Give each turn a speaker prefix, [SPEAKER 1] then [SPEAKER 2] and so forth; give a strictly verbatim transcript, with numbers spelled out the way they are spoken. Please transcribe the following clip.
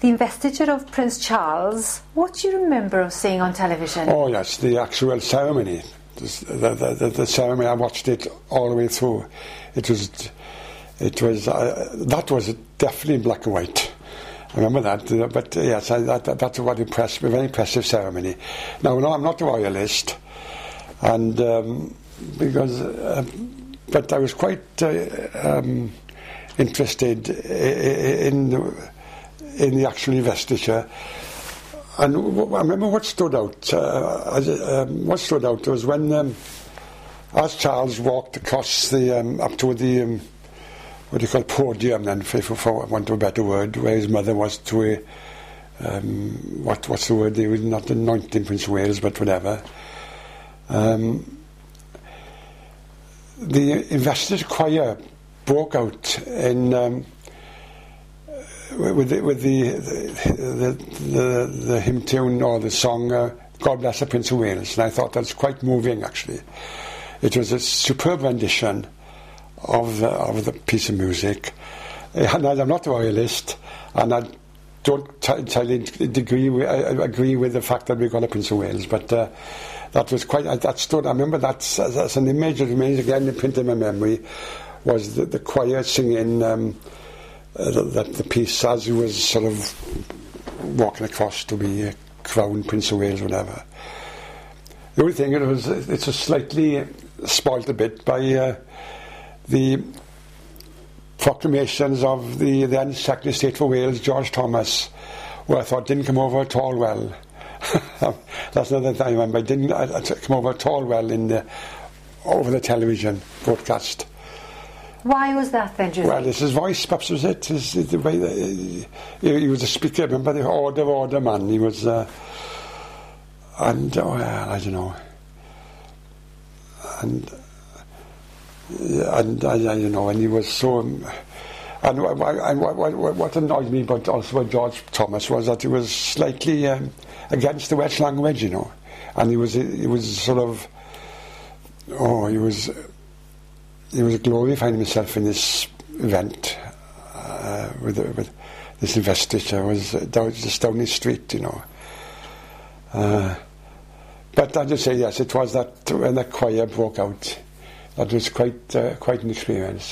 [SPEAKER 1] the investiture of Prince Charles. What do you remember of seeing on television?
[SPEAKER 2] Oh yes, the actual ceremony. The, the, the, the ceremony, I watched it all the way through. It was, it was, uh, that was definitely in black and white. I remember that, uh, but uh, yes, I, that, that, that's what impressed me, a very impressive ceremony. Now, no, I'm not a royalist, and um, because, uh, but I was quite uh, um, interested in, in, in the actual investiture. And w- I remember what stood out. Uh, as, um, what stood out was when, um, as Charles walked across the um, up to the um, what do you call podium, then, for, for want of a better word, where his mother was to a um, what what's the word? They were not anointing Prince of Wales, but whatever. Um, the investiture choir broke out in. Um, With the, with the the, the the hymn tune or the song uh, "God Bless the Prince of Wales," and I thought that was quite moving. Actually, it was a superb rendition of the, of the piece of music. And I'm not a royalist, and I don't entirely agree with, I agree with the fact that we got a Prince of Wales, but uh, that was quite. That stood. I remember that as, as an image that remains again imprinted in my memory. Was the, the choir singing. Um, Uh, the, the piece as he was sort of walking across to be uh, crowned Prince of Wales, whatever. The only thing it was, it's a slightly spoilt a bit by uh, the proclamations of the then Secretary of State for Wales, George Thomas, who I thought didn't come over at all well. That's another thing I remember. It didn't uh, come over at all well in the, over the television broadcast.
[SPEAKER 1] Why was that then, do you
[SPEAKER 2] Well,
[SPEAKER 1] think?
[SPEAKER 2] it's his voice, perhaps, was it? His, the way that, he, he was a speaker, remember, the order, order man. He was, uh, and, oh, well, I don't know. And, and I, I don't know, and he was so, um, and I, I, what, what annoyed me, but also with George Thomas, was that he was slightly um, against the Welsh language, you know. And he was, he was sort of, oh, he was... He was glorifying himself in this event uh, with, with this investiture. Was down, just down his street, you know. Uh, but I just say yes, it was that when the choir broke out, that was quite uh, quite an experience.